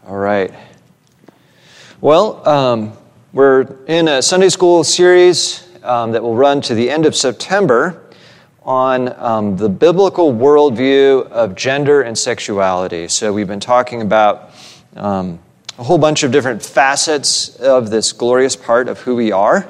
All right. Well, we're in a Sunday school series that will run to the end of September on the biblical worldview of gender and sexuality. So we've been talking about a whole bunch of different facets of this glorious part of who we are.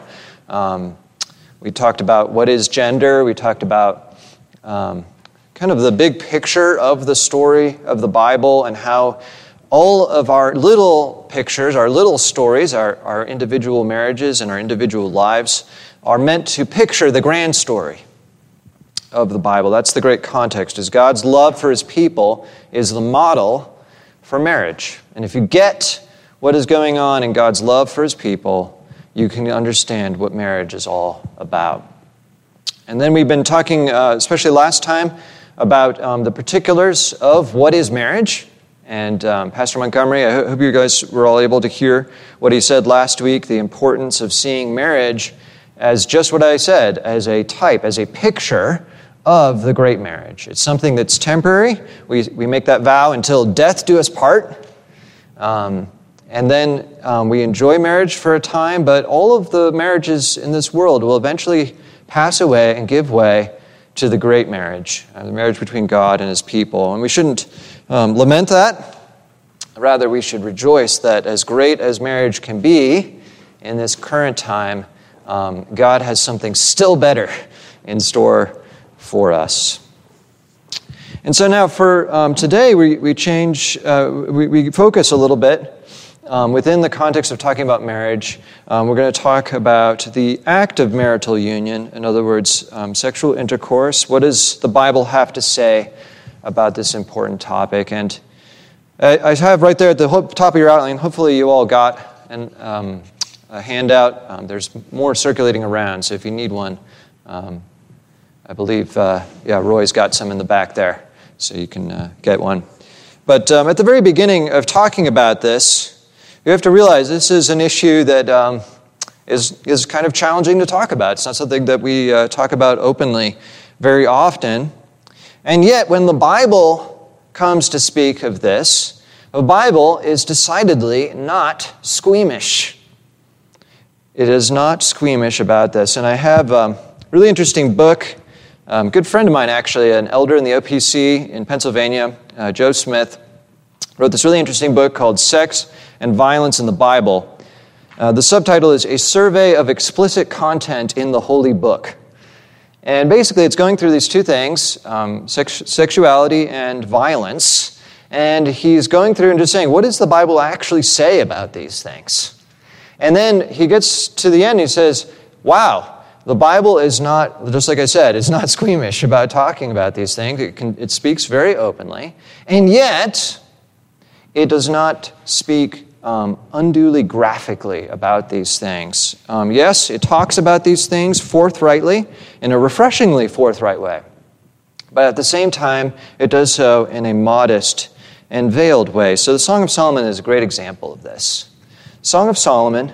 We talked about what is gender. We talked about kind of the big picture of the story of the Bible and how all of our little pictures, our little stories, our individual marriages and our individual lives are meant to picture the grand story of the Bible. That's the great context, is God's love for His people is the model for marriage. And if you get what is going on in God's love for His people, you can understand what marriage is all about. And then we've been talking, especially last time, about the particulars of what is marriage. And Pastor Montgomery, I hope you guys were all able to hear what he said last week, the importance of seeing marriage as just what I said, as a type, as a picture of the great marriage. It's something that's temporary. We make that vow until death do us part. And then we enjoy marriage for a time, but all of the marriages in this world will eventually pass away and give way to the great marriage, the marriage between God and His people. And we shouldn't lament that. Rather, we should rejoice that as great as marriage can be in this current time, God has something still better in store for us. And so now for today, we focus a little bit within the context of talking about marriage. We're going to talk about the act of marital union, in other words, sexual intercourse. What does the Bible have to say about this important topic? And I have right there at the top of your outline, hopefully you all got a handout. There's more circulating around, so if you need one, I believe, Roy's got some in the back there, so you can get one. But at the very beginning of talking about this, you have to realize this is an issue that is kind of challenging to talk about. It's not something that we talk about openly very often. And yet, when the Bible comes to speak of this, the Bible is decidedly not squeamish. It is not squeamish about this. And I have a really interesting book. A good friend of mine, actually, an elder in the OPC in Pennsylvania, Joe Smith, wrote this really interesting book called Sex and Violence in the Bible. The subtitle is A Survey of Explicit Content in the Holy Book. And basically it's going through these two things, sexuality and violence, and he's going through and just saying, what does the Bible actually say about these things? And then he gets to the end and he says, wow, the Bible is not, just like I said, it's not squeamish about talking about these things. It speaks very openly, and yet it does not speak unduly graphically about these things. Yes, it talks about these things forthrightly, in a refreshingly forthright way. But at the same time, it does so in a modest and veiled way. So the Song of Solomon is a great example of this. Song of Solomon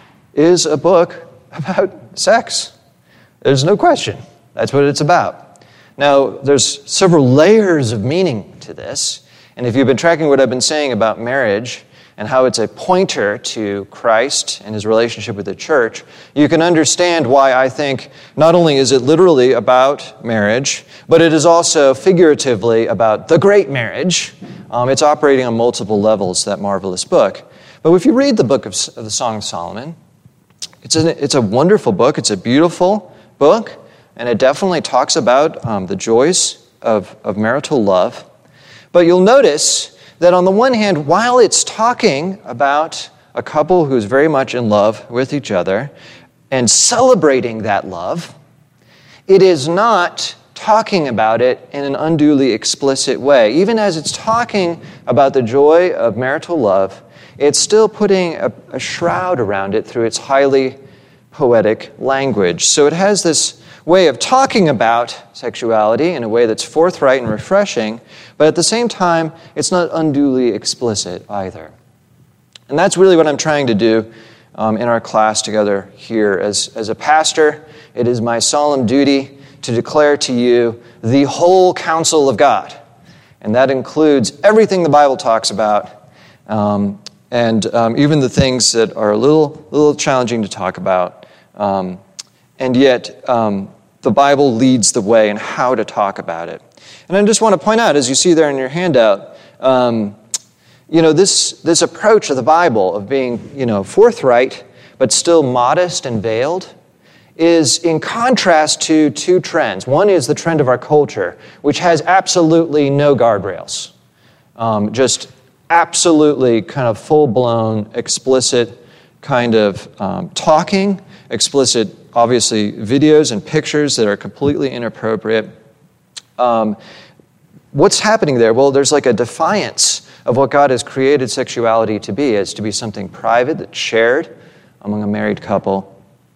is a book about sex. There's no question. That's what it's about. Now, there's several layers of meaning to this. And if you've been tracking what I've been saying about marriage and how it's a pointer to Christ and His relationship with the church, you can understand why I think not only is it literally about marriage, but it is also figuratively about the great marriage. It's operating on multiple levels, that marvelous book. But if you read the book of the Song of Solomon, it's a wonderful book. It's a beautiful book, and it definitely talks about the joys of marital love. But you'll notice that on the one hand, while it's talking about a couple who's very much in love with each other and celebrating that love, it is not talking about it in an unduly explicit way. Even as it's talking about the joy of marital love, it's still putting a shroud around it through its highly poetic language. So it has this way of talking about sexuality in a way that's forthright and refreshing, but at the same time, it's not unduly explicit either. And that's really what I'm trying to do in our class together here. As a pastor, it is my solemn duty to declare to you the whole counsel of God. And that includes everything the Bible talks about, and even the things that are a little challenging to talk about. And yet, the Bible leads the way in how to talk about it. And I just want to point out, as you see there in your handout, this approach of the Bible of being, forthright, but still modest and veiled, is in contrast to two trends. One is the trend of our culture, which has absolutely no guardrails. Just absolutely kind of full-blown, explicit kind of talking, explicit, obviously, videos and pictures that are completely inappropriate. What's happening there? Well, there's like a defiance of what God has created sexuality to be, as to be something private that's shared among a married couple,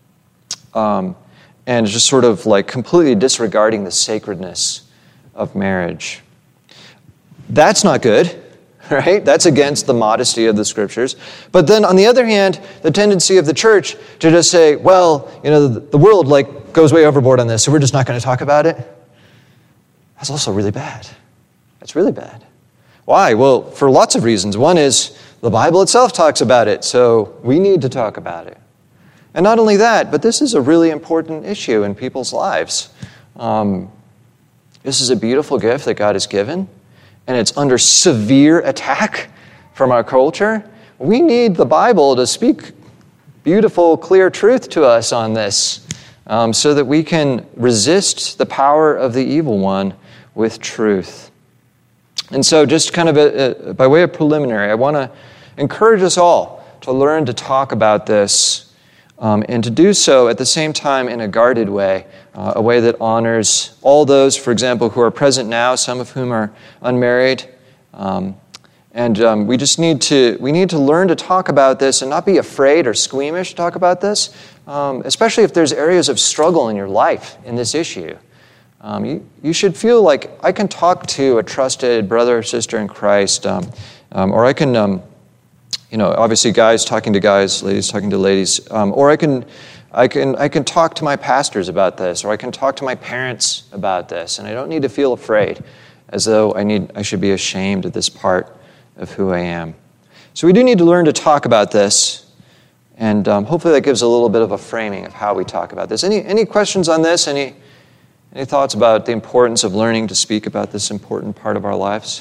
and just sort of like completely disregarding the sacredness of marriage. That's not good, right? That's against the modesty of the Scriptures. But then on the other hand, the tendency of the church to just say, well, the world like goes way overboard on this, so we're just not going to talk about it. That's also really bad. That's really bad. Why? Well, for lots of reasons. One is the Bible itself talks about it, so we need to talk about it. And not only that, but this is a really important issue in people's lives. This is a beautiful gift that God has given, and it's under severe attack from our culture. We need the Bible to speak beautiful, clear truth to us on this, so that we can resist the power of the evil one with truth. And so just kind of by way of preliminary, I want to encourage us all to learn to talk about this, and to do so at the same time in a guarded way, a way that honors all those, for example, who are present now, some of whom are unmarried. And we just need to learn to talk about this and not be afraid or squeamish to talk about this, especially if there's areas of struggle in your life in this issue. You should feel like I can talk to a trusted brother or sister in Christ, or I can, obviously guys talking to guys, ladies talking to ladies, or I can talk to my pastors about this, or I can talk to my parents about this, and I don't need to feel afraid, as though I should be ashamed of this part of who I am. So we do need to learn to talk about this, and hopefully that gives a little bit of a framing of how we talk about this. Any questions on this? Any thoughts about the importance of learning to speak about this important part of our lives?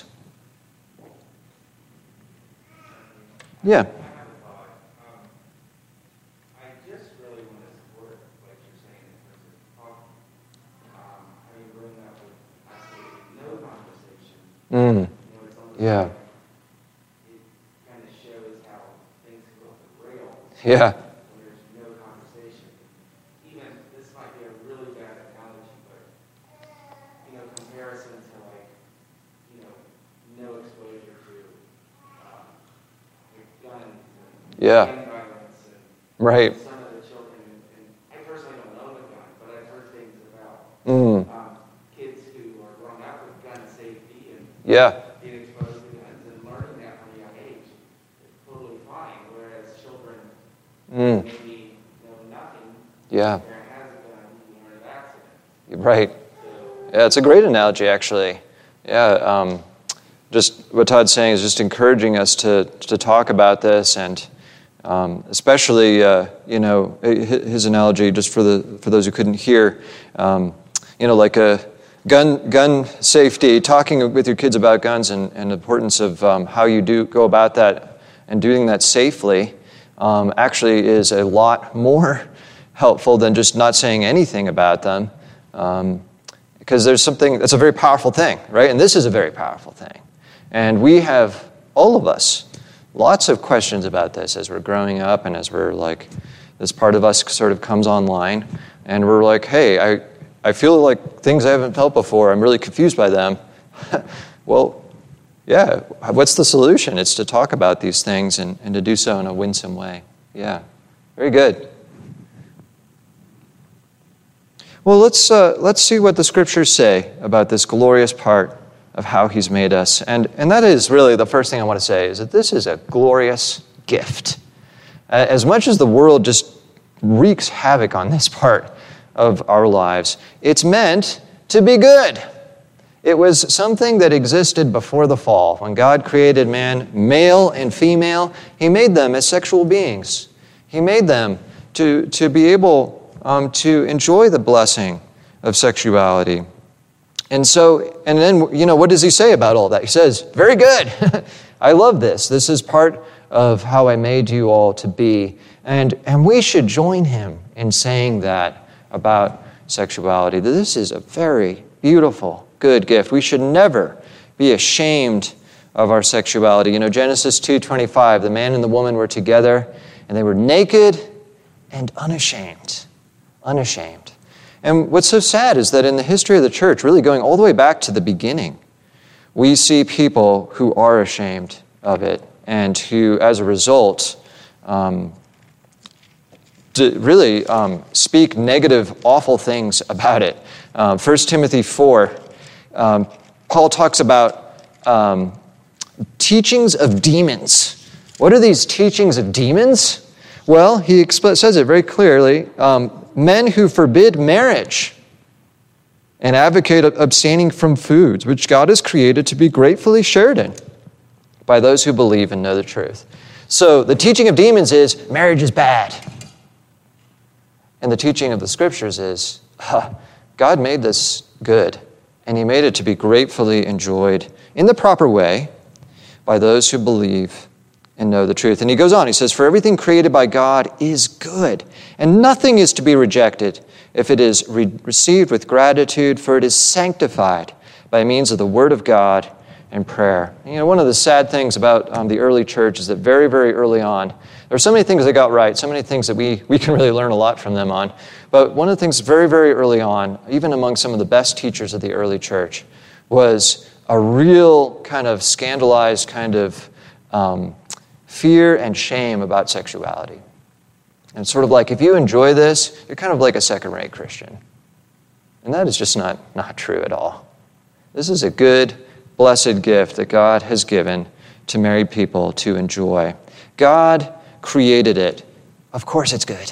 Yeah. I just really want to support what you're saying in terms of talking. Having grown up with absolutely no conversation, it's almost like it kind of shows how things go off the rails. Yeah. When there's no conversation. Even, this might be a really bad analogy, but, comparison to no exposure to guns and gang violence and right. some of the children, and I personally don't own a gun, but I've heard things about kids who are growing up with gun safety and being exposed to guns and learning that from a young age. It's totally fine, whereas children maybe know nothing. Yeah. Their parent has a gun, you learn of accident. Right. Yeah, it's a great analogy, actually. Yeah. Just what Todd's saying is just encouraging us to talk about this, and especially his analogy, just for those who couldn't hear, like a gun safety, talking with your kids about guns and the importance of how you do go about that and doing that safely, actually is a lot more helpful than just not saying anything about them, because there's something that's a very powerful thing, right? And this is a very powerful thing. And we have, all of us, lots of questions about this as we're growing up and as we're like, this part of us sort of comes online, and we're like, hey, I feel like things I haven't felt before, I'm really confused by them. Well, yeah, what's the solution? It's to talk about these things and to do so in a winsome way. Yeah, very good. Well, let's see what the Scriptures say about this glorious part of how He's made us. And that is really the first thing I want to say, is that this is a glorious gift. As much as the world just wreaks havoc on this part of our lives, it's meant to be good. It was something that existed before the fall. When God created man, male and female, he made them as sexual beings. He made them to be able to enjoy the blessing of sexuality. And then, what does he say about all that? He says, very good. I love this. This is part of how I made you all to be. And we should join him in saying that about sexuality. This is a very beautiful, good gift. We should never be ashamed of our sexuality. Genesis 2:25, the man and the woman were together, and they were naked and unashamed. Unashamed. And what's so sad is that in the history of the church, really going all the way back to the beginning, we see people who are ashamed of it and who, as a result, speak negative, awful things about it. 1 Timothy 4, Paul talks about teachings of demons. What are these teachings of demons? Well, he says it very clearly. Men who forbid marriage and advocate abstaining from foods which God has created to be gratefully shared in by those who believe and know the truth. So the teaching of demons is marriage is bad. And the teaching of the Scriptures is God made this good, and he made it to be gratefully enjoyed in the proper way by those who believe and know the truth. And he goes on, he says, for everything created by God is good, and nothing is to be rejected if it is received with gratitude, for it is sanctified by means of the Word of God and prayer. One of the sad things about the early church is that very, very early on, there are so many things they got right, so many things that we can really learn a lot from them on. But one of the things very, very early on, even among some of the best teachers of the early church, was a real kind of scandalized kind of fear and shame about sexuality. And it's sort of like, if you enjoy this, you're kind of like a second-rate Christian. And that is just not true at all. This is a good, blessed gift that God has given to married people to enjoy. God created it. Of course it's good.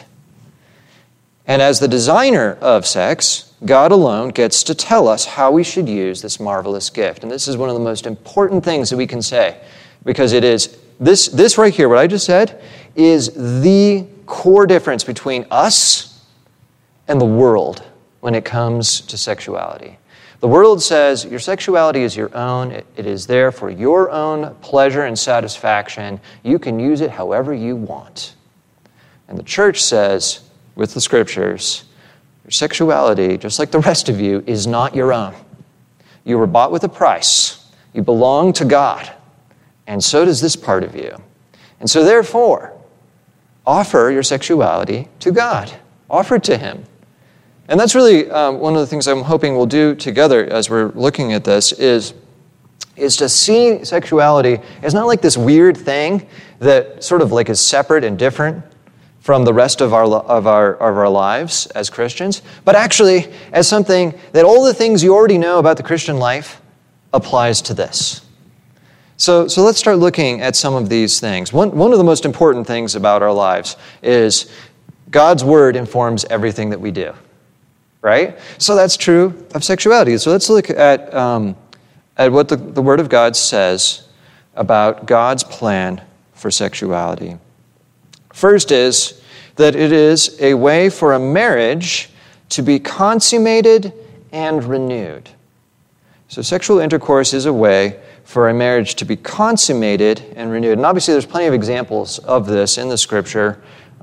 And as the designer of sex, God alone gets to tell us how we should use this marvelous gift. And this is one of the most important things that we can say, because it is this right here, what I just said, is the core difference between us and the world when it comes to sexuality. The world says your sexuality is your own. It is there for your own pleasure and satisfaction. You can use it however you want. And the church says, with the Scriptures, your sexuality, just like the rest of you, is not your own. You were bought with a price. You belong to God. And so does this part of you. And so therefore, offer your sexuality to God. Offer it to him. And that's really one of the things I'm hoping we'll do together as we're looking at this is to see sexuality as not like this weird thing that sort of like is separate and different from the rest of our lives as Christians, but actually as something that all the things you already know about the Christian life applies to this. So let's start looking at some of these things. One of the most important things about our lives is God's Word informs everything that we do, right? So that's true of sexuality. So let's look at what the Word of God says about God's plan for sexuality. First is that it is a way for a marriage to be consummated and renewed. So sexual intercourse is a way for a marriage to be consummated and renewed. And obviously there's plenty of examples of this in the Scripture,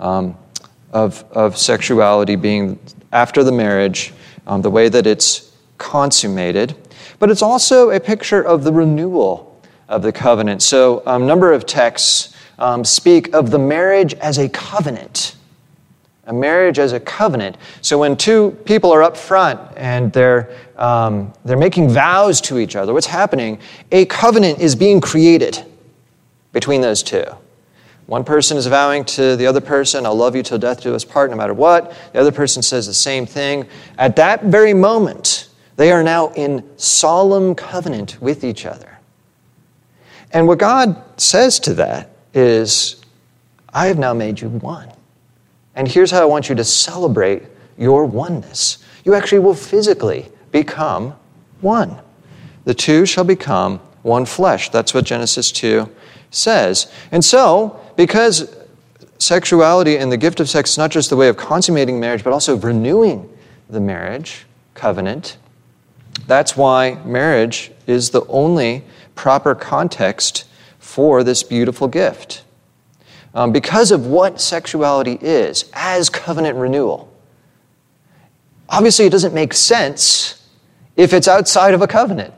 of sexuality being after the marriage, the way that it's consummated. But it's also a picture of the renewal of the covenant. So a number of texts speak of the marriage as a covenant. A marriage as a covenant. So when two people are up front and they're making vows to each other, what's happening? A covenant is being created between those two. One person is vowing to the other person, I'll love you till death do us part, no matter what. The other person says the same thing. At that very moment, they are now in solemn covenant with each other. And what God says to that is, I have now made you one. And here's how I want you to celebrate your oneness. You actually will physically become one. The two shall become one flesh. That's what Genesis 2 says. And so, because sexuality and the gift of sex is not just the way of consummating marriage, but also renewing the marriage covenant, that's why marriage is the only proper context for this beautiful gift. Because of what sexuality is as covenant renewal. Obviously, it doesn't make sense if it's outside of a covenant.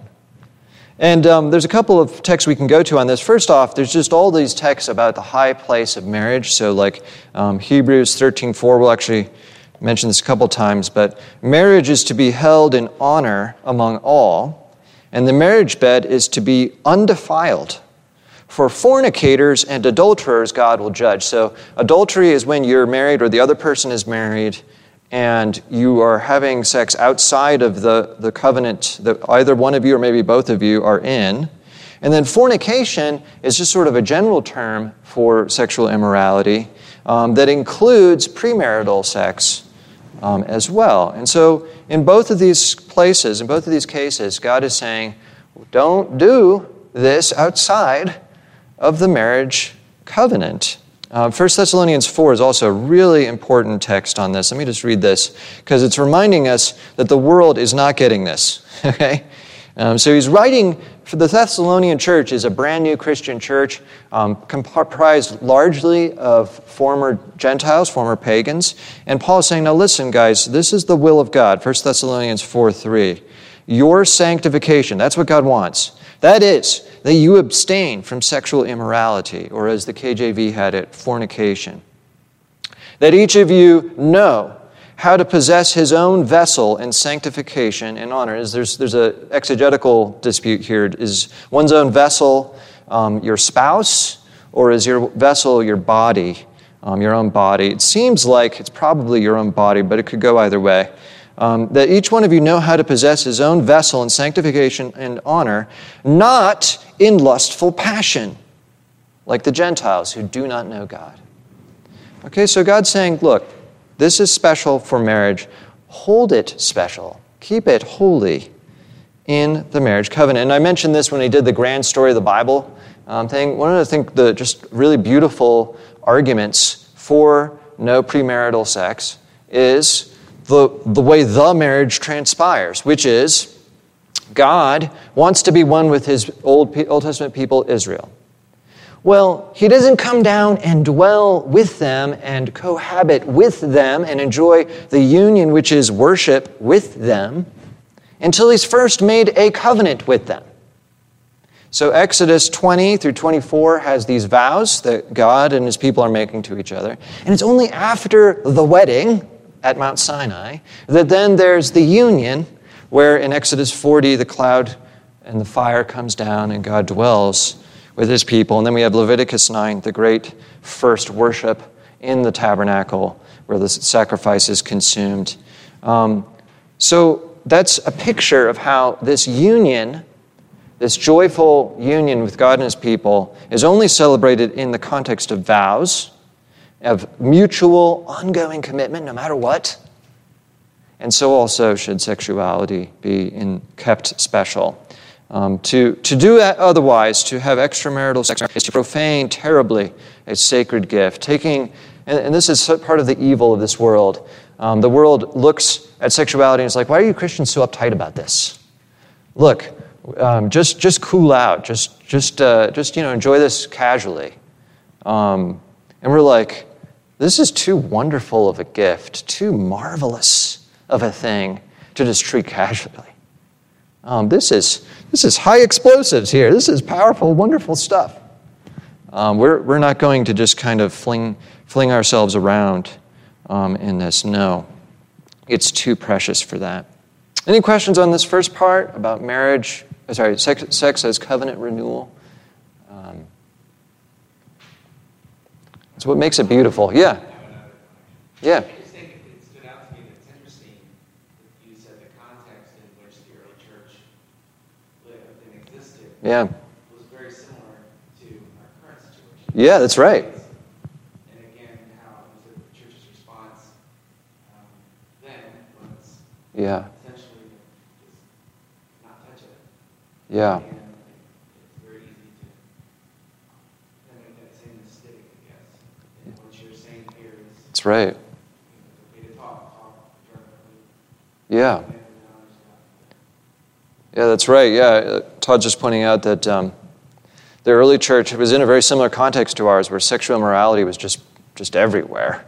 And there's a couple of texts we can go to on this. First off, there's just all these texts about the high place of marriage. So like Hebrews 13:4, we'll actually mention this a couple times, but marriage is to be held in honor among all, and the marriage bed is to be undefiled. For fornicators and adulterers, God will judge. So adultery is when you're married or the other person is married and you are having sex outside of the covenant that either one of you or maybe both of you are in. And then fornication is just sort of a general term for sexual immorality that includes premarital sex as well. And so in both of these places, in both of these cases, God is saying, don't do this outside of the marriage covenant. 1 Thessalonians 4 is also a really important text on this. Let me just read this, because it's reminding us that the world is not getting this. Okay? So he's writing for the Thessalonian church is a brand new Christian church comprised largely of former Gentiles, former pagans. And Paul is saying, now listen, guys, this is the will of God. 1 Thessalonians 4:3. Your sanctification, that's what God wants. That is, that you abstain from sexual immorality, or as the KJV had it, fornication. That each of you know how to possess his own vessel in sanctification and honor. There's an exegetical dispute here. Is one's own vessel your spouse, or is your vessel your body, your own body? It seems like it's probably your own body, but it could go either way. That each one of you know how to possess his own vessel in sanctification and honor, not in lustful passion, like the Gentiles who do not know God. Okay, so God's saying, look, this is special for marriage. Hold it special. Keep it holy in the marriage covenant. And I mentioned this when he did the grand story of the Bible thing. One of the just really beautiful arguments for no premarital sex is the way the marriage transpires, which is God wants to be one with his Old Testament people, Israel. Well, he doesn't come down and dwell with them and cohabit with them and enjoy the union, which is worship with them, until he's first made a covenant with them. So Exodus 20 through 24 has these vows that God and his people are making to each other. And it's only after the wedding at Mount Sinai that then there's the union where in Exodus 40 the cloud and the fire comes down and God dwells with his people. And then we have Leviticus 9, the great first worship in the tabernacle where the sacrifice is consumed. So that's a picture of how this union, this joyful union with God and his people, is only celebrated in the context of vows, of mutual, ongoing commitment, no matter what. And so also should sexuality be kept special. To do that otherwise, to have extramarital sex, is to profane terribly a sacred gift. And this is part of the evil of this world. The world looks at sexuality and is like, why are you Christians so uptight about this? Look, just cool out. Just enjoy this casually. And we're like, this is too wonderful of a gift, too marvelous of a thing to just treat casually. This is high explosives here. This is powerful, wonderful stuff. We're not going to just kind of fling ourselves around in this. No, it's too precious for that. Any questions on this first part about marriage? Sex as covenant renewal. That's what makes it beautiful. Yeah. Yeah. I just think it stood out to me that it's interesting that you said the context in which the early church lived and existed was very similar to our current situation. Yeah, that's right. And again, how the church's response then was essentially just not touch it. Yeah. And it's very easy to make that same mistake, I guess. And what you're saying here is... That's right. It's okay to talk directly. Yeah. Yeah, that's right. Yeah, Todd's just pointing out that the early church was in a very similar context to ours, where sexual immorality was just everywhere.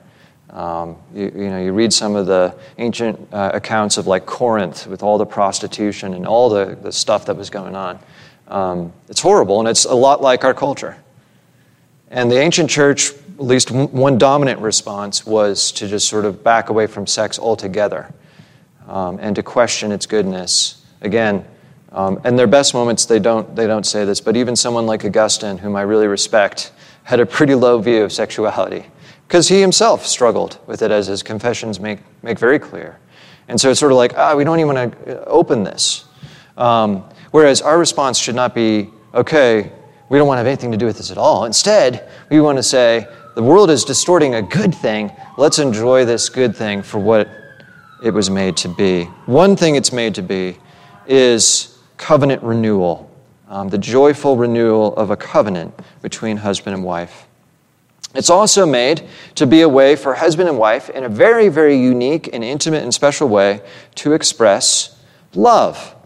You read some of the ancient accounts of like Corinth with all the prostitution and all the stuff that was going on. It's horrible, and it's a lot like our culture. And the ancient church, at least one dominant response, was to just sort of back away from sex altogether and to question its goodness. Again, in their best moments, they don't say this, but even someone like Augustine, whom I really respect, had a pretty low view of sexuality because he himself struggled with it, as his confessions make very clear. And so it's sort of like, we don't even want to open this. Whereas our response should not be, okay, we don't want to have anything to do with this at all. Instead, we want to say, the world is distorting a good thing. Let's enjoy this good thing for what it was made to be. One thing it's made to be is covenant renewal, the joyful renewal of a covenant between husband and wife. It's also made to be a way for husband and wife, in a very, very unique and intimate and special way, to express love.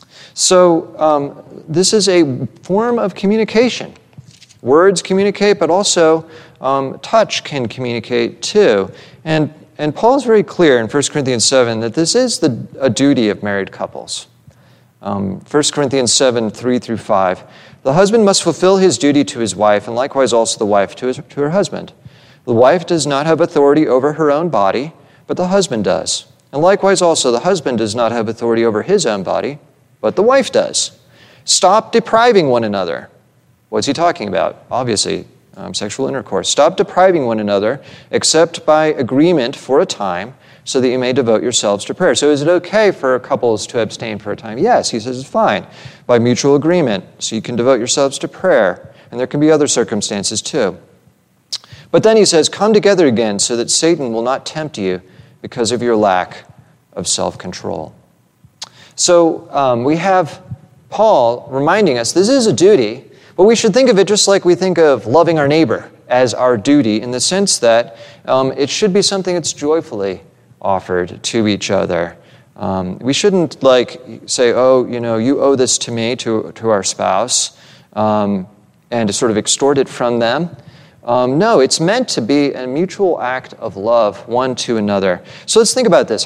So this is a form of communication. Words communicate, but also touch can communicate too. And Paul's very clear in 1 Corinthians 7 that this is a duty of married couples. 1 Corinthians 7, 3 through 5. The husband must fulfill his duty to his wife, and likewise also the wife to her husband. The wife does not have authority over her own body, but the husband does. And likewise also the husband does not have authority over his own body, but the wife does. Stop depriving one another. What's he talking about? Obviously, sexual intercourse. Stop depriving one another, except by agreement for a time, so that you may devote yourselves to prayer. So is it okay for couples to abstain for a time? Yes, he says it's fine, by mutual agreement, so you can devote yourselves to prayer. And there can be other circumstances too. But then he says, come together again so that Satan will not tempt you because of your lack of self-control. So we have Paul reminding us this is a duty, but we should think of it just like we think of loving our neighbor as our duty, in the sense that it should be something that's joyfully offered to each other. We shouldn't say, you owe this to me, to our spouse, and to sort of extort it from them. No, it's meant to be a mutual act of love one to another. So let's think about this.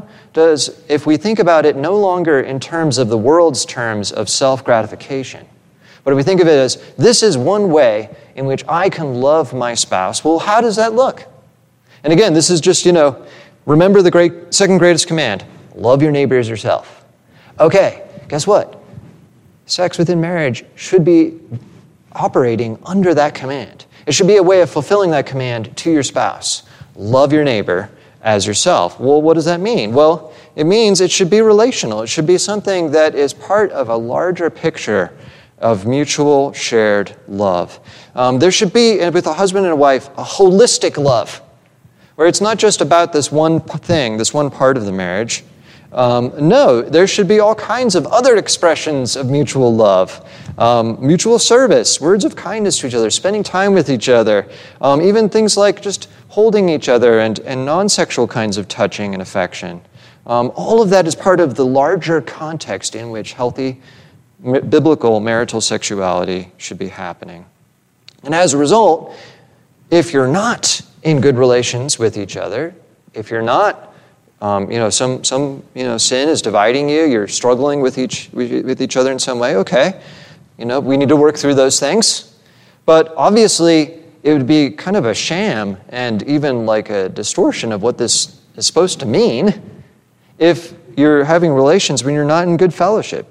If we think about it no longer in terms of the world's terms of self-gratification, but if we think of it as, this is one way in which I can love my spouse, well, how does that look? And again, this is just, remember the second greatest command, love your neighbor as yourself. Okay, guess what? Sex within marriage should be operating under that command. It should be a way of fulfilling that command to your spouse. Love your neighbor as yourself. Well, what does that mean? Well, it means it should be relational. It should be something that is part of a larger picture of mutual shared love. There should be, with a husband and a wife, a holistic love, where it's not just about this one thing, this one part of the marriage. No, there should be all kinds of other expressions of mutual love, mutual service, words of kindness to each other, spending time with each other, even things like just holding each other and non-sexual kinds of touching and affection. All of that is part of the larger context in which healthy biblical marital sexuality should be happening. And as a result, if you're not in good relations with each other, if you're not, some sin is dividing you, you're struggling with each other in some way, okay, we need to work through those things. But obviously, it would be kind of a sham and even like a distortion of what this is supposed to mean if you're having relations when you're not in good fellowship.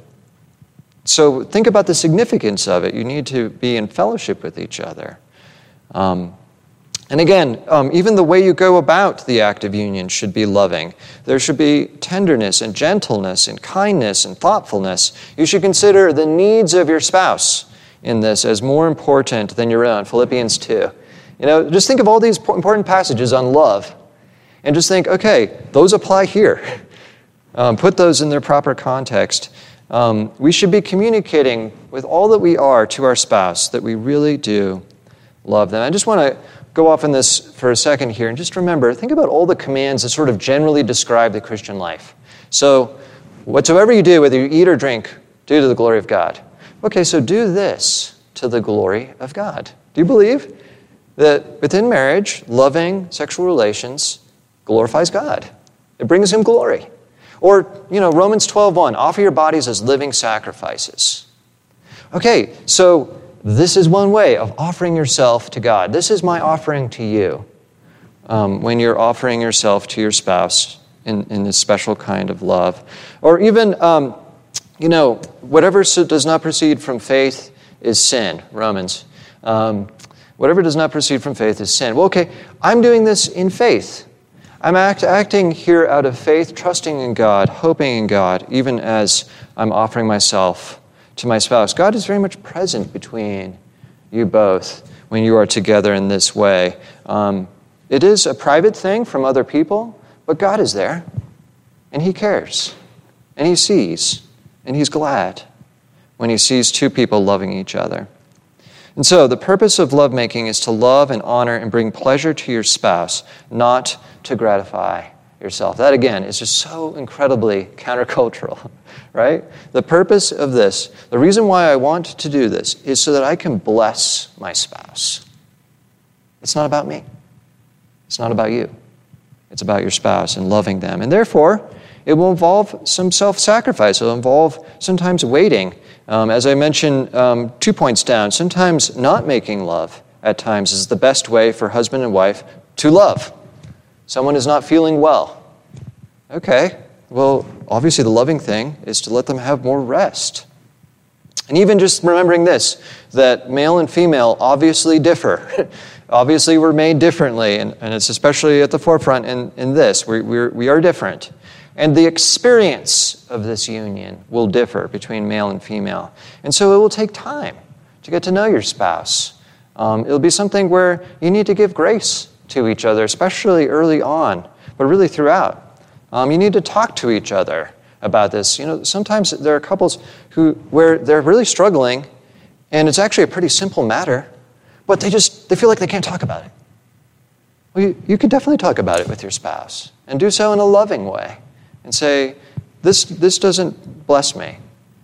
So think about the significance of it. You need to be in fellowship with each other. And again, even the way you go about the act of union should be loving. There should be tenderness and gentleness and kindness and thoughtfulness. You should consider the needs of your spouse in this as more important than your own. Philippians 2. Just think of all these important passages on love and just think, okay, those apply here. Put those in their proper context. we should be communicating with all that we are to our spouse that we really do love them. I just want to go off on this for a second here and just remember, think about all the commands that sort of generally describe the Christian life. So, whatsoever you do, whether you eat or drink, do to the glory of God. Okay, so do this to the glory of God. Do you believe that within marriage, loving sexual relations glorifies God? It brings him glory. Or, Romans 12:1, offer your bodies as living sacrifices. Okay, so this is one way of offering yourself to God. This is my offering to you when you're offering yourself to your spouse in this special kind of love. Or even, whatever does not proceed from faith is sin, Romans. Whatever does not proceed from faith is sin. Well, okay, I'm doing this in faith. I'm acting here out of faith, trusting in God, hoping in God, even as I'm offering myself to my spouse. God is very much present between you both when you are together in this way. It is a private thing from other people, but God is there, and he cares, and he sees, and he's glad when he sees two people loving each other. And so the purpose of lovemaking is to love and honor and bring pleasure to your spouse, not to gratify yourself. That, again, is just so incredibly countercultural, right? The purpose of this, the reason why I want to do this, is so that I can bless my spouse. It's not about me. It's not about you. It's about your spouse and loving them. And therefore, it will involve some self-sacrifice. It will involve sometimes waiting. As I mentioned 2 points down, sometimes not making love at times is the best way for husband and wife to love. Someone is not feeling well. Okay, well, obviously the loving thing is to let them have more rest. And even just remembering this, that male and female obviously differ. Obviously we're made differently, and it's especially at the forefront in this. We are different. And the experience of this union will differ between male and female. And so it will take time to get to know your spouse. It'll be something where you need to give grace to each other, especially early on, but really throughout. You need to talk to each other about this. Sometimes there are couples where they're really struggling, and it's actually a pretty simple matter, but they feel like they can't talk about it. Well, you could definitely talk about it with your spouse, and do so in a loving way. And say, this doesn't bless me,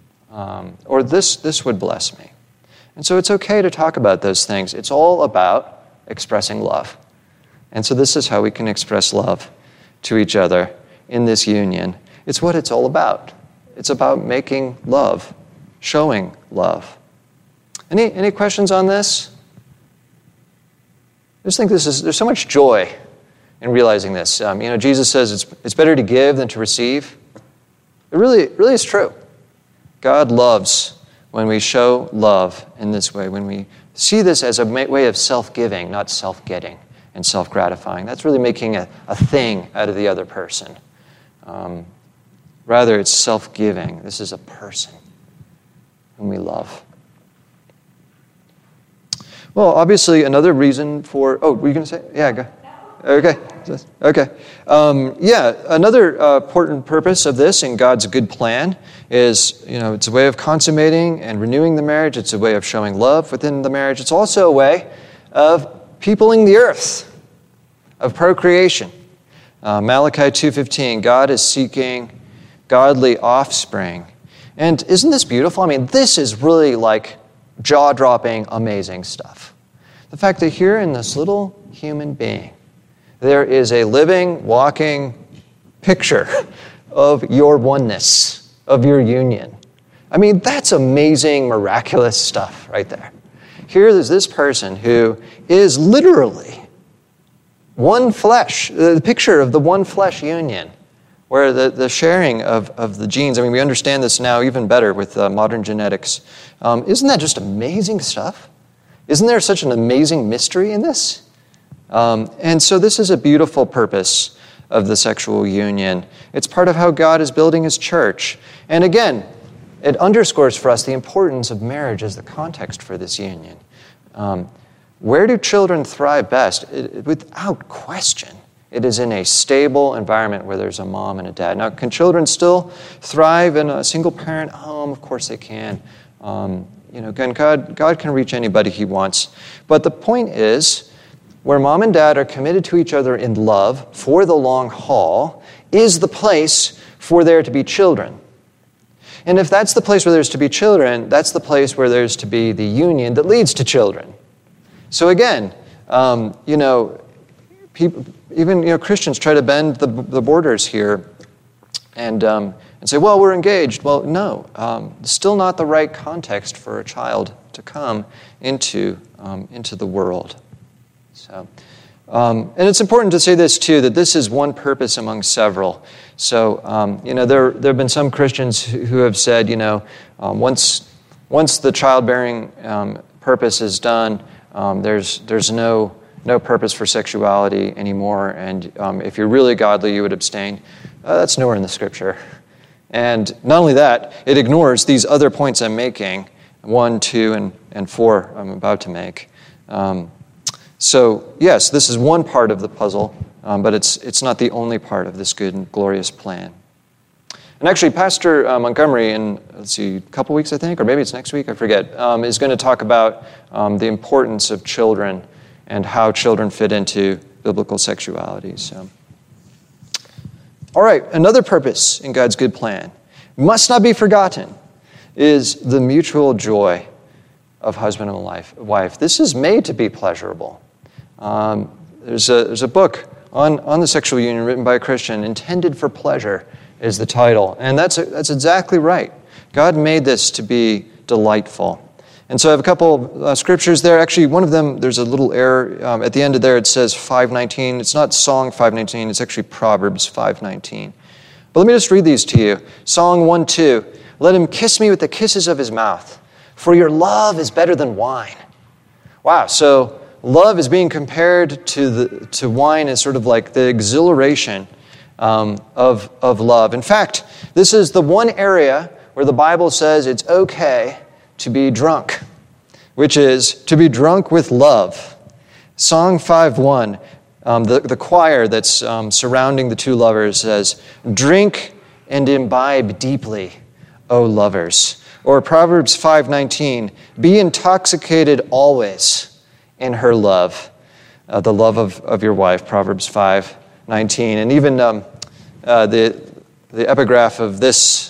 or this would bless me. And so it's okay to talk about those things. It's all about expressing love. And so this is how we can express love to each other in this union. It's what it's all about. It's about making love, showing love. Any questions on this? I just think there's so much joy in realizing this. Jesus says it's better to give than to receive. It really is true. God loves when we show love in this way, when we see this as a way of self-giving, not self-getting and self-gratifying. That's really making a thing out of the other person. Rather, it's self-giving. This is a person whom we love. Well, obviously, another reason for... Oh, were you going to say? Yeah, go. Okay. Another important purpose of this in God's good plan is, it's a way of consummating and renewing the marriage. It's a way of showing love within the marriage. It's also a way of peopling the earth, of procreation. Malachi 2:15, God is seeking godly offspring. And isn't this beautiful? I mean, this is really like jaw-dropping, amazing stuff. The fact that here in this little human being, there is a living, walking picture of your oneness, of your union. I mean, that's amazing, miraculous stuff right there. Here is this person who is literally one flesh, the picture of the one flesh union, where the sharing of the genes, I mean, we understand this now even better with modern genetics. Isn't that just amazing stuff? Isn't there such an amazing mystery in this? And so this is a beautiful purpose of the sexual union. It's part of how God is building his church. And again, it underscores for us the importance of marriage as the context for this union. Where do children thrive best? Without question, It is in a stable environment where there's a mom and a dad. Now, can children still thrive in a single-parent home? Of course they can. Again, God can reach anybody he wants. But the point is, where mom and dad are committed to each other in love for the long haul is the place for there to be children. And if that's the place where there's to be children, that's the place where there's to be the union that leads to children. So again, people, even Christians try to bend the borders here and say, well, we're engaged. Well, no, still not the right context for a child to come into the world. So, and it's important to say this too, that this is one purpose among several. So, there have been some Christians who have said, once the childbearing purpose is done, there's no purpose for sexuality anymore, and if you're really godly, you would abstain. That's nowhere in the Scripture. And not only that, it ignores these other points I'm making, 1, 2, and 4 I'm about to make. So, yes, this is one part of the puzzle, but it's not the only part of this good and glorious plan. And actually, Pastor Montgomery, in, a couple weeks, I think, or maybe it's next week, I forget, is going to talk about the importance of children and how children fit into biblical sexuality. So, all right, another purpose in God's good plan, must not be forgotten, is the mutual joy of husband and wife. This is made to be pleasurable. There's a book on the sexual union written by a Christian, Intended for Pleasure is the title. And that's exactly right. God made this to be delightful. And so I have a couple of scriptures there. Actually, one of them, there's a little error. At the end of there, it says 5:19. It's not Song 5:19. It's actually Proverbs 5:19. But let me just read these to you. Song 1:2. Let him kiss me with the kisses of his mouth, for your love is better than wine. Wow, so love is being compared to wine as sort of like the exhilaration of love. In fact, this is the one area where the Bible says it's okay to be drunk, which is to be drunk with love. Song 5:1, the choir that's surrounding the two lovers says, drink and imbibe deeply, O lovers. Or Proverbs 5:19, be intoxicated always in her love, the love of your wife, Proverbs 5:19. And even the epigraph of this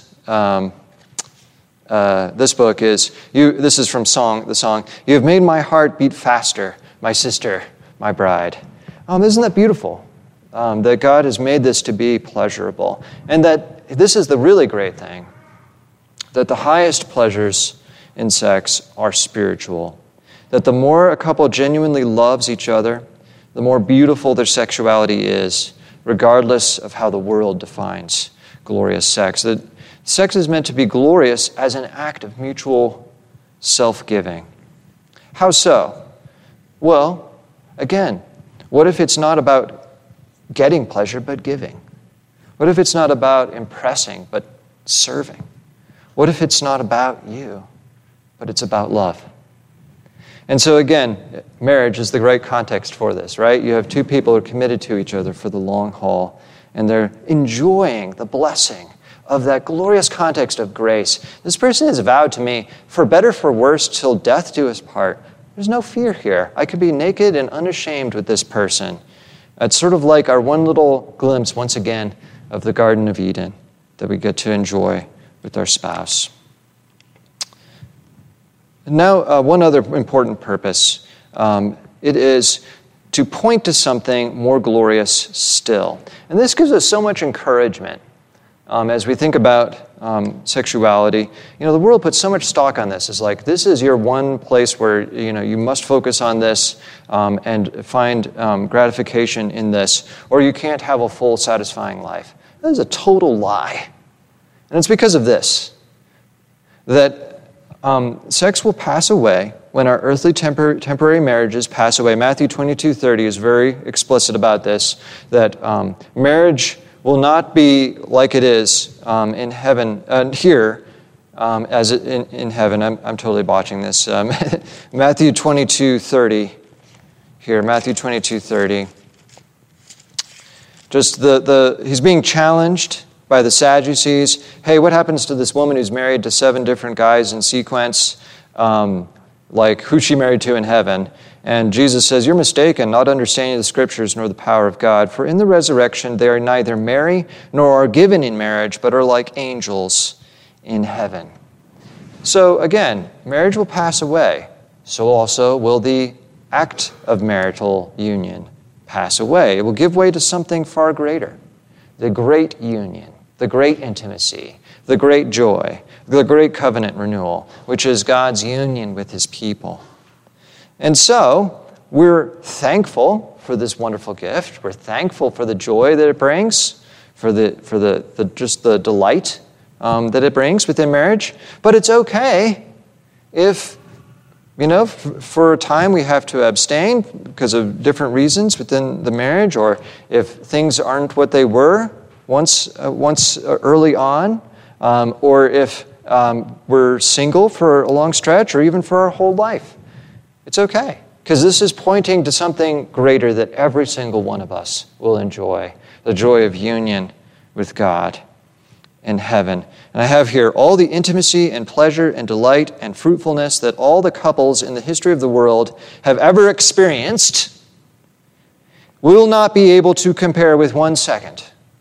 book is, this is from the song, you have made my heart beat faster, my sister, my bride. Isn't that beautiful? That God has made this to be pleasurable. And that this is the really great thing, that the highest pleasures in sex are spiritual. That the more a couple genuinely loves each other, the more beautiful their sexuality is, regardless of how the world defines glorious sex. That sex is meant to be glorious as an act of mutual self-giving. How so? Well, again, what if it's not about getting pleasure but giving? What if it's not about impressing but serving? What if it's not about you, but it's about love? And so again, marriage is the right context for this, right? You have two people who are committed to each other for the long haul, and they're enjoying the blessing of that glorious context of grace. This person has vowed to me, for better, for worse, till death do us part. There's no fear here. I could be naked and unashamed with this person. It's sort of like our one little glimpse, once again, of the Garden of Eden that we get to enjoy with our spouse. Now, one other important purpose. It is to point to something more glorious still. And this gives us so much encouragement as we think about sexuality. The world puts so much stock on this. It's like, this is your one place where, you must focus on this and find gratification in this, or you can't have a full, satisfying life. That is a total lie. And it's because of this, that sex will pass away when our earthly temporary marriages pass away. Matthew 22:30 is very explicit about this, that marriage will not be like it is in heaven, here, as in heaven. I'm totally botching this. Matthew 22:30 here, Matthew 22:30. Just he's being challenged by the Sadducees. Hey, what happens to this woman who's married to 7 different guys in sequence? Like who's she married to in heaven? And Jesus says, you're mistaken, not understanding the Scriptures nor the power of God. For in the resurrection they are neither marry nor are given in marriage, but are like angels in heaven. So again, marriage will pass away. So also will the act of marital union pass away. It will give way to something far greater. The great union, the great intimacy, the great joy, the great covenant renewal, which is God's union with His people. And so, we're thankful for this wonderful gift. We're thankful for the joy that it brings, for just the delight that it brings within marriage. But it's okay if, for a time we have to abstain because of different reasons within the marriage, or if things aren't what they were once early on, or if we're single for a long stretch, or even for our whole life. It's okay, because this is pointing to something greater that every single one of us will enjoy, the joy of union with God in heaven. And I have here all the intimacy and pleasure and delight and fruitfulness that all the couples in the history of the world have ever experienced will not be able to compare with 1 second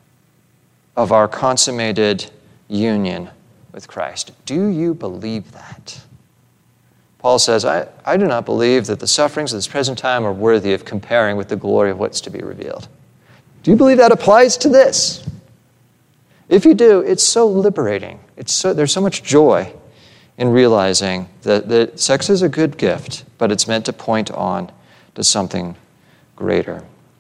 of our consummated union with Christ. Do you believe that? Paul says, I do not believe that the sufferings of this present time are worthy of comparing with the glory of what's to be revealed. Do you believe that applies to this? If you do, it's so liberating. There's so much joy in realizing that sex is a good gift, but it's meant to point on to something greater.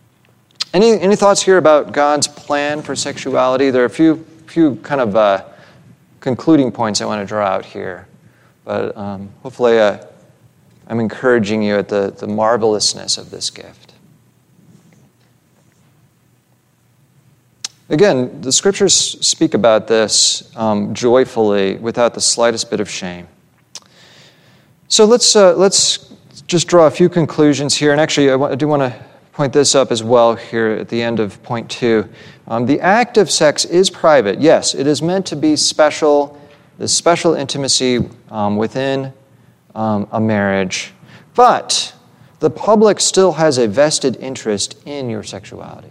Any thoughts here about God's plan for sexuality? There are a few kind of concluding points I want to draw out here. But hopefully I'm encouraging you at the marvelousness of this gift. Again, the Scriptures speak about this joyfully without the slightest bit of shame. So let's just draw a few conclusions here. And actually, I do want to point this up as well here at the end of point 2. The act of sex is private. Yes, it is meant to be special, the special intimacy within a marriage. But the public still has a vested interest in your sexuality.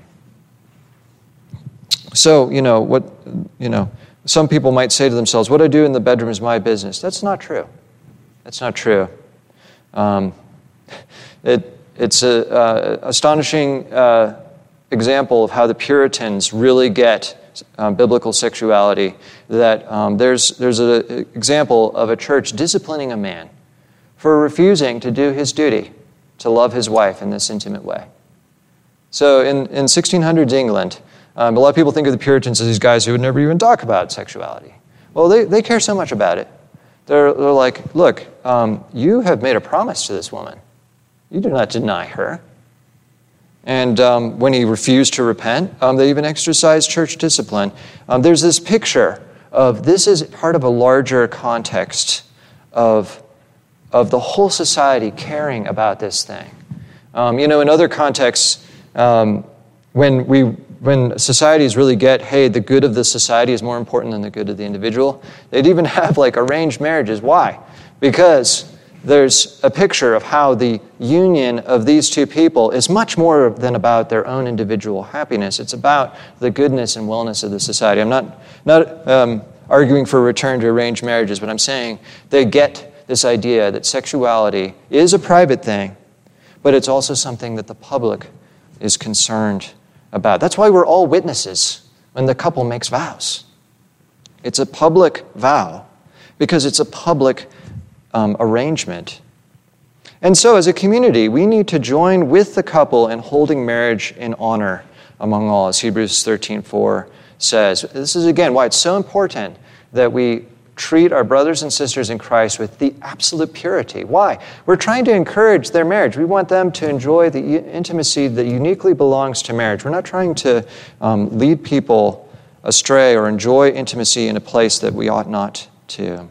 So, some people might say to themselves, what I do in the bedroom is my business. That's not true. That's not true. It's an astonishing example of how the Puritans really get biblical sexuality, that there's an example of a church disciplining a man for refusing to do his duty, to love his wife in this intimate way. So in 1600s England, a lot of people think of the Puritans as these guys who would never even talk about sexuality. Well, they care so much about it. They're like, look, you have made a promise to this woman. You do not deny her. And when he refused to repent, they even exercised church discipline. There's this picture of this is part of a larger context of the whole society caring about this thing. In other contexts, when societies really get, hey, the good of the society is more important than the good of the individual, they'd even have arranged marriages. Why? Because there's a picture of how the union of these two people is much more than about their own individual happiness. It's about the goodness and wellness of the society. I'm not arguing for a return to arranged marriages, but I'm saying they get this idea that sexuality is a private thing, but it's also something that the public is concerned about. That's why we're all witnesses when the couple makes vows. It's a public vow because it's a public arrangement. And so as a community, we need to join with the couple in holding marriage in honor among all, as Hebrews 13:4 says. This is, again, why it's so important that we treat our brothers and sisters in Christ with the absolute purity. Why? We're trying to encourage their marriage. We want them to enjoy the intimacy that uniquely belongs to marriage. We're not trying to lead people astray or enjoy intimacy in a place that we ought not to.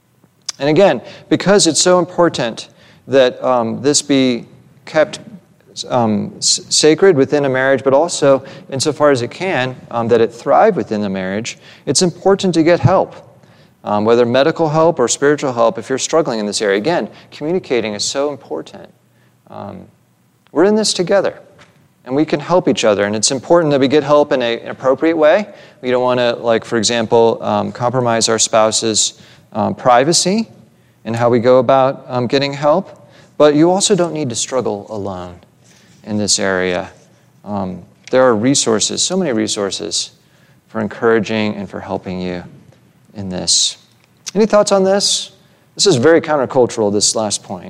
And again, because it's so important that this be kept sacred within a marriage, but also, insofar as it can, that it thrive within the marriage, it's important to get help. Whether medical help or spiritual help, if you're struggling in this area. Again, communicating is so important. We're in this together, and we can help each other, and it's important that we get help in an appropriate way. We don't want to, like, for example, compromise our spouse's privacy in how we go about getting help, but you also don't need to struggle alone in this area. There are resources, so many resources for encouraging and for helping you in this. Any thoughts on this? This is very countercultural, this last point.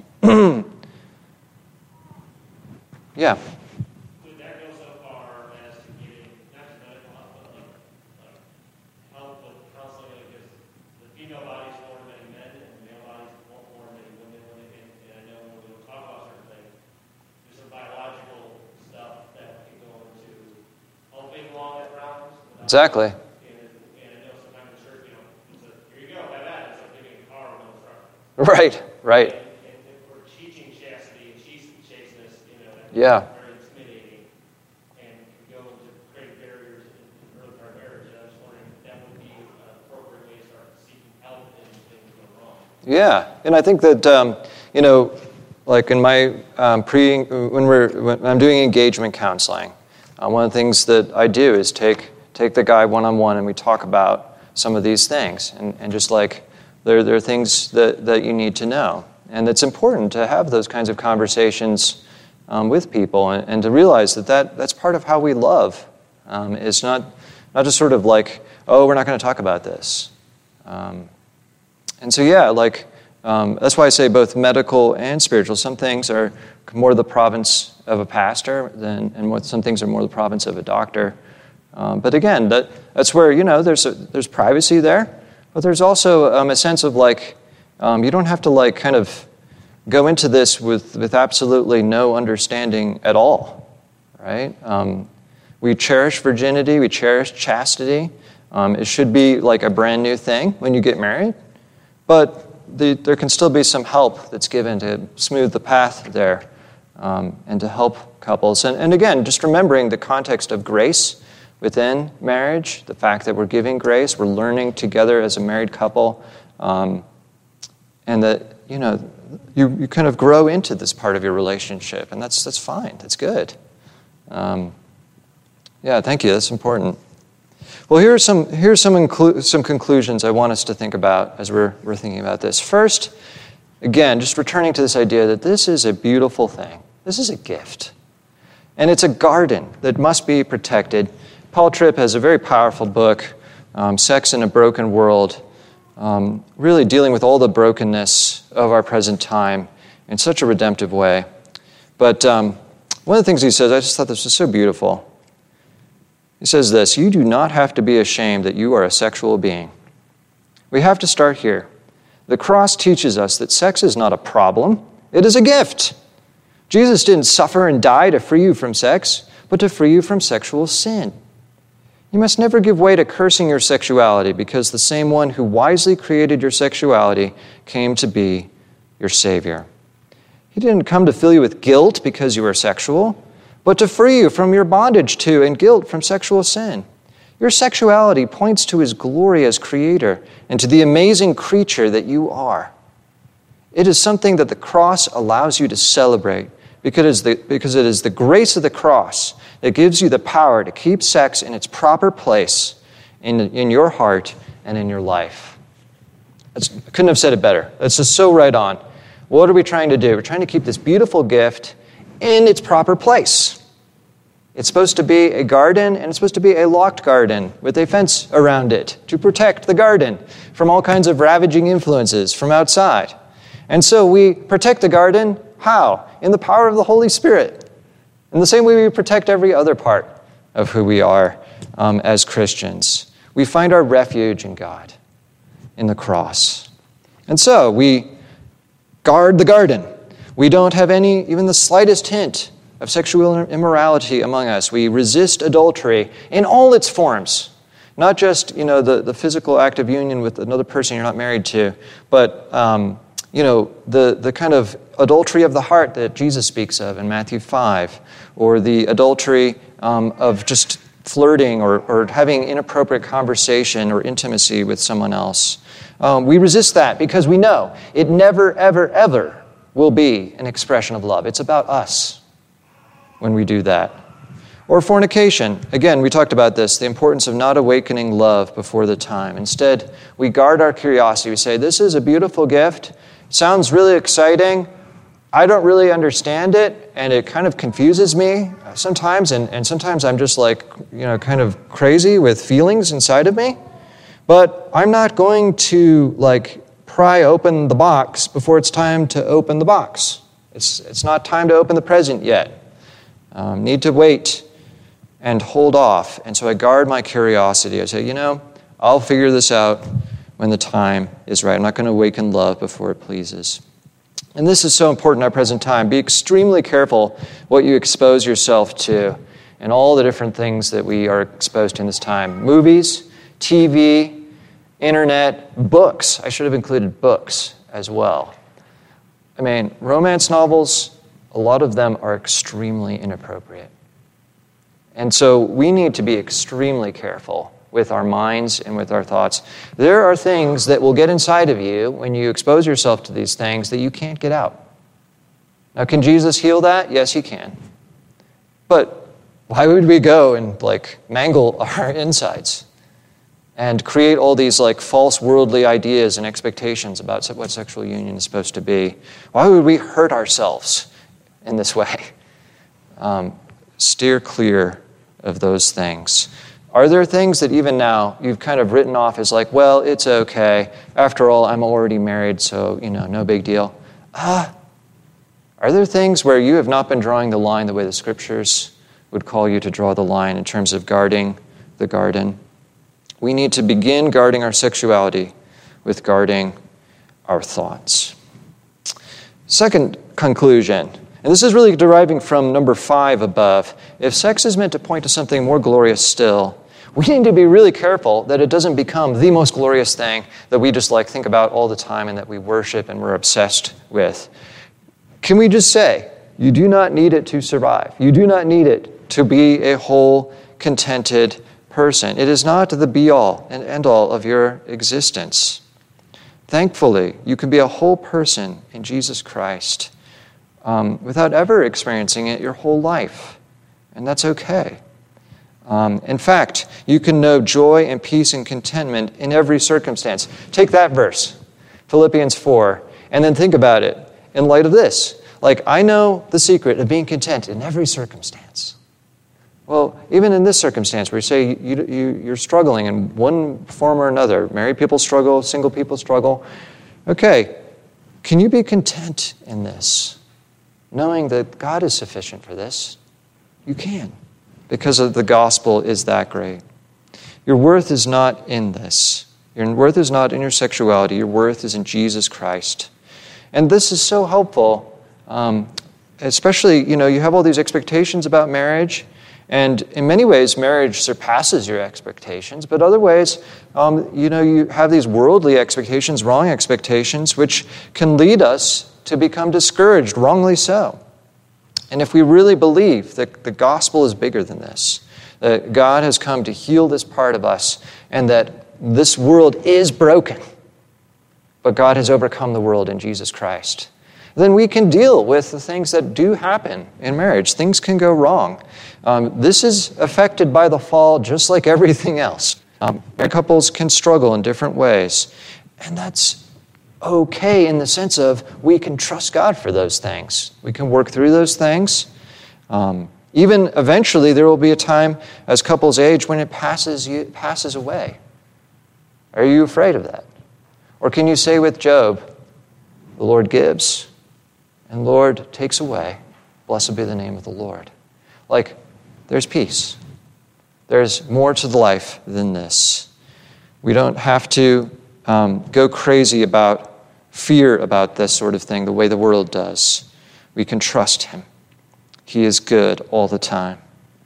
Yeah. Would that go so far as to giving, not just medical help, but like help with counseling? Because the female body's more than many men, and the male body's more than many women. And I know when we talk about certain things, there's some biological stuff that can go into helping along that round. Exactly. Right. And if we're teaching chastity and chasteness, yeah. That's very intimidating and can go into great barriers in the early part of marriage. I was wondering if that would be an appropriate way to start seeking help in things going wrong. Yeah, and I think that like in my when I'm doing engagement counseling, one of the things that I do is take the guy one-on-one and we talk about some of these things, and just like there are things that you need to know. And it's important to have those kinds of conversations with people and to realize that's part of how we love. It's not just sort of like, oh, we're not going to talk about this. And so, yeah, that's why I say both medical and spiritual. Some things are more the province of a pastor, and some things are more the province of a doctor. But again, that's where, there's privacy there. But there's also a sense of you don't have to kind of go into this with absolutely no understanding at all, right? We cherish virginity, we cherish chastity. It should be like a brand new thing when you get married. But there can still be some help that's given to smooth the path there and to help couples. And again, just remembering the context of grace within marriage, the fact that we're giving grace, we're learning together as a married couple, and that, you kind of grow into this part of your relationship, and that's fine, that's good. Yeah, thank you, that's important. Well, here's some conclusions I want us to think about as we're thinking about this. First, again, just returning to this idea that this is a beautiful thing. This is a gift. And it's a garden that must be protected. Paul Tripp has a very powerful book, Sex in a Broken World, really dealing with all the brokenness of our present time in such a redemptive way. But one of the things he says, I just thought this was so beautiful. He says this: you do not have to be ashamed that you are a sexual being. We have to start here. The cross teaches us that sex is not a problem, it is a gift. Jesus didn't suffer and die to free you from sex, but to free you from sexual sin. You must never give way to cursing your sexuality, because the same one who wisely created your sexuality came to be your Savior. He didn't come to fill you with guilt because you are sexual, but to free you from your bondage to and guilt from sexual sin. Your sexuality points to His glory as Creator and to the amazing creature that you are. It is something that the cross allows you to celebrate, because it is the grace of the cross that gives you the power to keep sex in its proper place in your heart and in your life. I couldn't have said it better. That's just so right on. What are we trying to do? We're trying to keep this beautiful gift in its proper place. It's supposed to be a garden, and it's supposed to be a locked garden with a fence around it to protect the garden from all kinds of ravaging influences from outside. And so we protect the garden, how? In the power of the Holy Spirit. In the same way we protect every other part of who we are as Christians. We find our refuge in God, in the cross. And so we guard the garden. We don't have even the slightest hint of sexual immorality among us. We resist adultery in all its forms. Not just, the physical act of union with another person you're not married to, but, the kind of adultery of the heart that Jesus speaks of in Matthew 5, or the adultery of just flirting or having inappropriate conversation or intimacy with someone else. We resist that because we know it never, ever, ever will be an expression of love. It's about us when we do that. Or fornication. Again, we talked about this, the importance of not awakening love before the time. Instead, we guard our curiosity. We say, this is a beautiful gift. Sounds really exciting. I don't really understand it, and it kind of confuses me sometimes, and sometimes I'm just kind of crazy with feelings inside of me. But I'm not going to pry open the box before it's time to open the box. It's not time to open the present yet. Need to wait and hold off. And so I guard my curiosity. I say, I'll figure this out when the time is right. I'm not going to awaken love before it pleases. And this is so important in our present time. Be extremely careful what you expose yourself to and all the different things that we are exposed to in this time. Movies, TV, internet, books. I should have included books as well. I mean, romance novels, a lot of them are extremely inappropriate. And so we need to be extremely careful with our minds and with our thoughts. There are things that will get inside of you when you expose yourself to these things that you can't get out. Now, can Jesus heal that? Yes, he can. But why would we go and mangle our insides and create all these false worldly ideas and expectations about what sexual union is supposed to be? Why would we hurt ourselves in this way? Steer clear of those things. Are there things that even now you've kind of written off as well, it's okay. After all, I'm already married, so, no big deal. Are there things where you have not been drawing the line the way the Scriptures would call you to draw the line in terms of guarding the garden? We need to begin guarding our sexuality with guarding our thoughts. Second conclusion. And this is really deriving from number 5 above. If sex is meant to point to something more glorious still, we need to be really careful that it doesn't become the most glorious thing that we just think about all the time and that we worship and we're obsessed with. Can we just say, you do not need it to survive. You do not need it to be a whole, contented person. It is not the be-all and end-all of your existence. Thankfully, you can be a whole person in Jesus Christ without ever experiencing it your whole life. And that's okay. In fact, you can know joy and peace and contentment in every circumstance. Take that verse, Philippians 4, and then think about it in light of this. I know the secret of being content in every circumstance. Well, even in this circumstance where you say you're struggling in one form or another, married people struggle, single people struggle, okay, can you be content in this? Knowing that God is sufficient for this, you can, because of the gospel is that great. Your worth is not in this. Your worth is not in your sexuality. Your worth is in Jesus Christ. And this is so helpful, especially, you have all these expectations about marriage, and in many ways, marriage surpasses your expectations, but other ways, you have these worldly expectations, wrong expectations, which can lead us to become discouraged, wrongly so. And if we really believe that the gospel is bigger than this, that God has come to heal this part of us, and that this world is broken, but God has overcome the world in Jesus Christ, then we can deal with the things that do happen in marriage. Things can go wrong. This is affected by the fall just like everything else. Couples can struggle in different ways, and that's okay in the sense of we can trust God for those things. We can work through those things. Even eventually there will be a time as couples age when it passes away. Are you afraid of that? Or can you say with Job, the Lord gives and the Lord takes away. Blessed be the name of the Lord. There's peace. There's more to the life than this. We don't have to go crazy about fear about this sort of thing the way the world does. We can trust him. He is good all the time.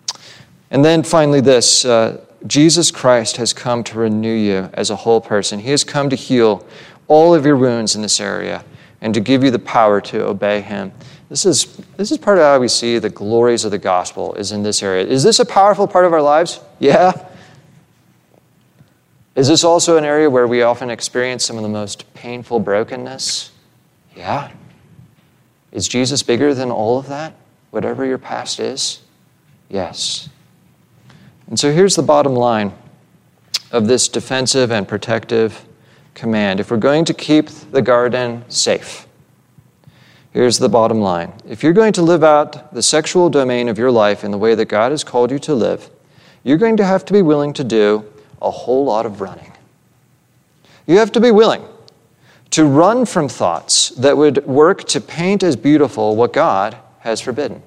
And then finally this, Jesus Christ has come to renew you as a whole person. He has come to heal all of your wounds in this area. and to give you the power to obey him. This is part of how we see the glories of the gospel, is in this area. Is this a powerful part of our lives? Yeah. Is this also an area where we often experience some of the most painful brokenness? Yeah. Is Jesus bigger than all of that? Whatever your past is? Yes. And so here's the bottom line of this defensive and protective command. If we're going to keep the garden safe, here's the bottom line. If you're going to live out the sexual domain of your life in the way that God has called you to live, you're going to have to be willing to do a whole lot of running. You have to be willing to run from thoughts that would work to paint as beautiful what God has forbidden.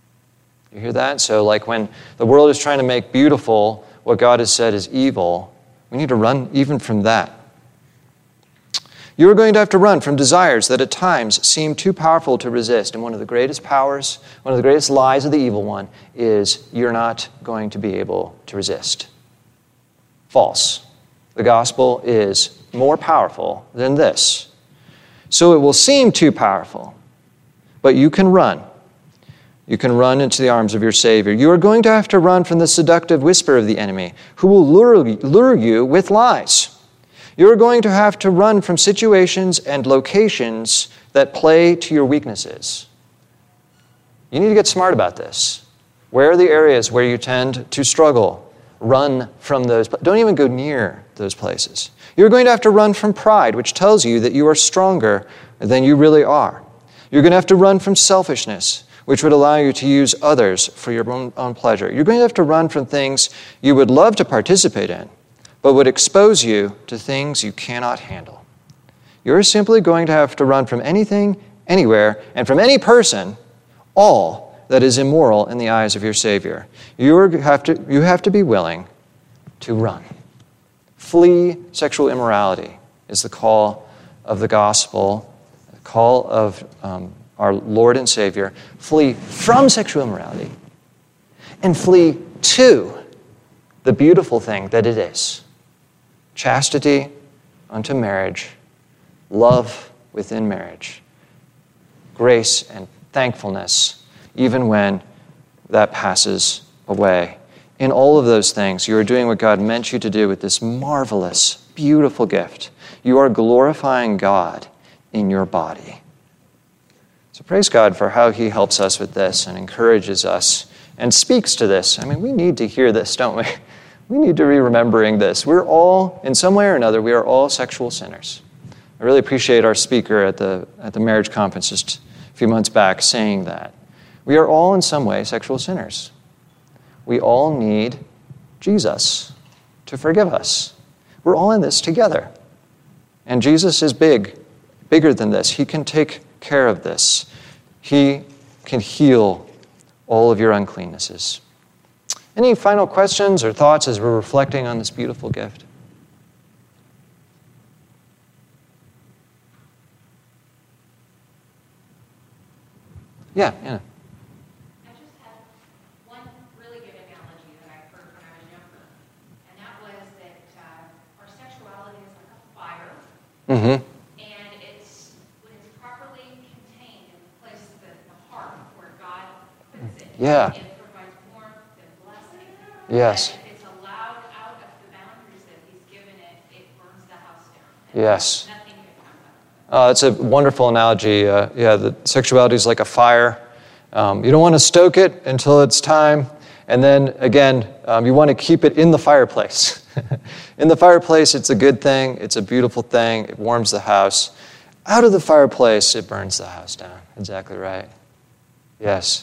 You hear that? So like when the world is trying to make beautiful what God has said is evil, we need to run even from that. You are going to have to run from desires that at times seem too powerful to resist. And one of the greatest powers, one of the greatest lies of the evil one is you're not going to be able to resist. False. The gospel is more powerful than this. So it will seem too powerful, but you can run. You can run into the arms of your Savior. You are going to have to run from the seductive whisper of the enemy, who will lure you with lies. You're going to have to run from situations and locations that play to your weaknesses. You need to get smart about this. Where are the areas where you tend to struggle? Run from those. Don't even go near those places. You're going to have to run from pride, which tells you that you are stronger than you really are. You're going to have to run from selfishness, which would allow you to use others for your own pleasure. You're going to have to run from things you would love to participate in, but would expose you to things you cannot handle. You're simply going to have to run from anything, anywhere, and from any person, all that is immoral in the eyes of your Savior. You have to be willing to run. Flee sexual immorality is the call of the gospel, the call of our Lord and Savior. Flee from sexual immorality and flee to the beautiful thing that it is. Chastity unto marriage, love within marriage, grace and thankfulness, even when that passes away. In all of those things, you are doing what God meant you to do with this marvelous, beautiful gift. You are glorifying God in your body. So praise God for how he helps us with this and encourages us and speaks to this. I mean, we need to hear this, don't we? We need to be remembering this. We're all, in some way or another, we are all sexual sinners. I really appreciate our speaker at the marriage conference just a few months back saying that. We are all in some way sexual sinners. We all need Jesus to forgive us. We're all in this together. And Jesus is bigger than this. He can take care of this. He can heal all of your uncleannesses. Any final questions or thoughts as we're reflecting on this beautiful gift? Yeah. I just had one really good analogy that I heard when I was younger, and that was that our sexuality is like a fire, Mm-hmm. and when it's properly contained in the place of the heart where God puts it, Yeah. it provides warmth and blessing. Yes. And if it's allowed out of the boundaries that He's given it, it burns the house down. Yes. Nothing can come out of it. That's a wonderful analogy. The sexuality is like a fire. You don't want to stoke it until it's time. And then, again, you want to keep it in the fireplace. In the fireplace, it's a good thing. It's a beautiful thing. It warms the house. Out of the fireplace, it burns the house down. Exactly right. Yes.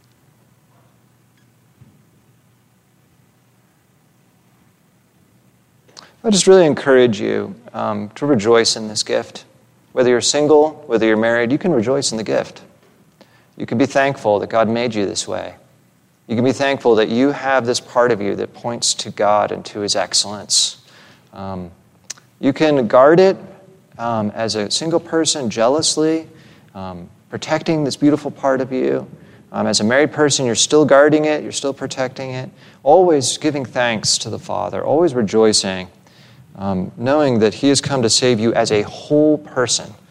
I just really encourage you to rejoice in this gift. Whether you're single, whether you're married, you can rejoice in the gift. You can be thankful that God made you this way. You can be thankful that you have this part of you that points to God and to His excellence. You can guard it as a single person jealously, protecting this beautiful part of you. As a married person, you're still guarding it, you're still protecting it, always giving thanks to the Father, always rejoicing, knowing that He has come to save you as a whole person.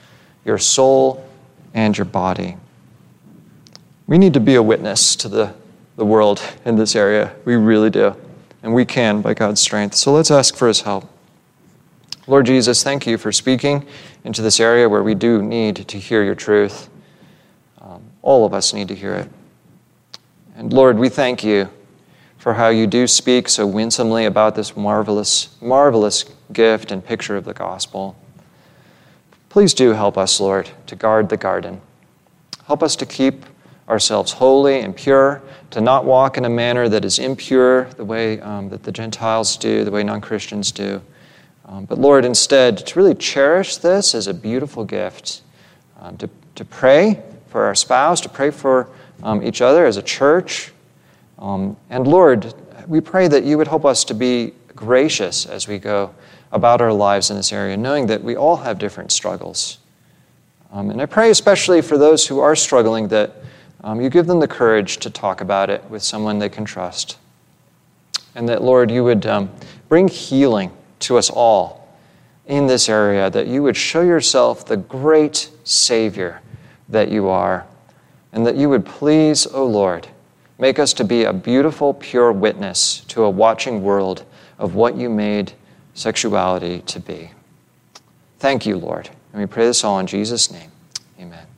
your soul, and your body. We need to be a witness to the world in this area. We really do. And we can by God's strength. So let's ask for his help. Lord Jesus, thank you for speaking into this area where we do need to hear your truth. All of us need to hear it. And Lord, we thank you for how you do speak so winsomely about this marvelous, marvelous gift and picture of the gospel. Please do help us, Lord, to guard the garden. Help us to keep ourselves holy and pure, to not walk in a manner that is impure, the way that the Gentiles do, the way non-Christians do. But Lord, instead, to really cherish this as a beautiful gift, to pray for our spouse, to pray for each other as a church. And Lord, we pray that you would help us to be gracious as we go about our lives in this area, knowing that we all have different struggles. And I pray especially for those who are struggling that you give them the courage to talk about it with someone they can trust. And that, Lord, you would bring healing to us all in this area, that you would show yourself the great Savior that you are, and that you would please, O Lord, make us to be a beautiful, pure witness to a watching world of what you made sexuality to be. Thank you, Lord. And we pray this all in Jesus' name. Amen.